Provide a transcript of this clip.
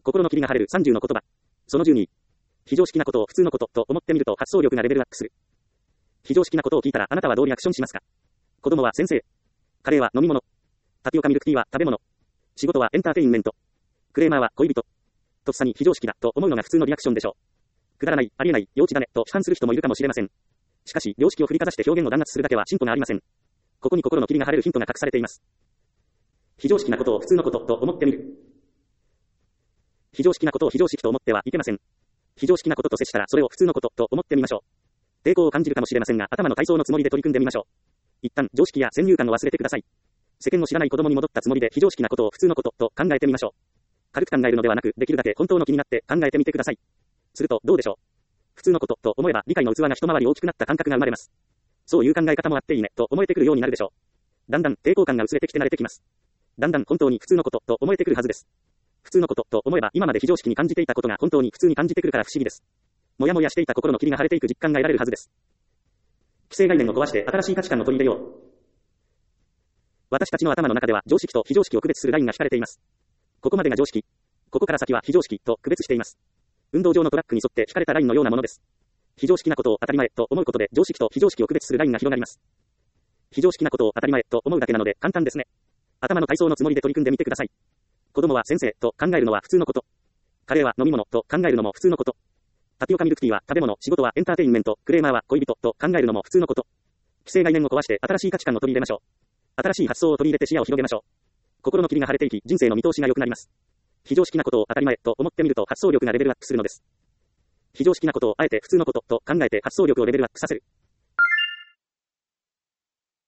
心の霧が晴れる30の言葉。その12。非常識なことを普通のことと思ってみると発想力がレベルアップする。非常識なことを聞いたらあなたはどうリアクションしますか？子供は先生。カレーは飲み物。タピオカミルクティーは食べ物。仕事はエンターテインメント。クレーマーは恋人。とっさに非常識だと思うのが普通のリアクションでしょう。くだらない、ありえない、幼稚だねと批判する人もいるかもしれません。しかし、良識を振りかざして表現を弾圧するだけは進歩がありません。ここに心の霧が晴れるヒントが隠されています。非常識なことを普通のことと思ってみる。非常識なことを非常識と思ってはいけません。非常識なことと接したらそれを普通のことと思ってみましょう。抵抗を感じるかもしれませんが、頭の体操のつもりで取り組んでみましょう。一旦常識や先入観を忘れてください。世間の知らない子供に戻ったつもりで非常識なことを普通のことと考えてみましょう。軽く考えるのではなく、できるだけ本当の気になって考えてみてください。するとどうでしょう。普通のことと思えば理解の器が一回り大きくなった感覚が生まれます。そういう考え方もあっていいねと思えてくるようになるでしょう。だんだん抵抗感が薄れてきて慣れてきます。だんだん本当に普通のことと思えてくるはずです。普通のことと思えば今まで非常識に感じていたことが本当に普通に感じてくるから不思議です。もやもやしていた心の霧が晴れていく実感が得られるはずです。既成概念を壊して新しい価値観を取り入れよう。私たちの頭の中では常識と非常識を区別するラインが引かれています。ここまでが常識。ここから先は非常識と区別しています。運動場のトラックに沿って引かれたラインのようなものです。非常識なことを当たり前と思うことで常識と非常識を区別するラインが広がります。非常識なことを当たり前と思うだけなので簡単ですね。頭の体操のつもりで取り組んでみてください。子供は先生と考えるのは普通のこと。カレーは飲み物と考えるのも普通のこと。タピオカミルクティーは食べ物、仕事はエンターテインメント、クレーマーは恋人と考えるのも普通のこと。既成概念を壊して新しい価値観を取り入れましょう。新しい発想を取り入れて視野を広げましょう。心の霧が晴れていき、人生の見通しが良くなります。非常識なことを当たり前と思ってみると発想力がレベルアップするのです。非常識なことをあえて普通のことと考えて発想力をレベルアップさせる。